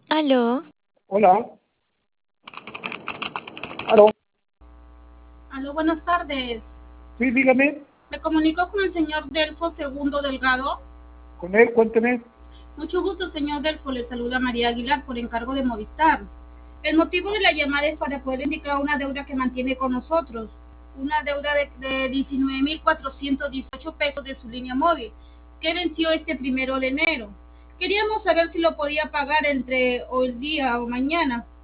Aló, Hola, aló, Aló, buenas tardes. sí, dígame, Me comunico con el señor Delfo Segundo Delgado. con él, cuénteme. Mucho gusto, señor Delfo. Le saluda María Aguilar por encargo de Movistar. El motivo de la llamada es para poder indicar una deuda que mantiene con nosotros. Una deuda de 19.418 pesos de su línea móvil, que venció este 1 de enero. Queríamos saber si lo podía pagar entre hoy día o mañana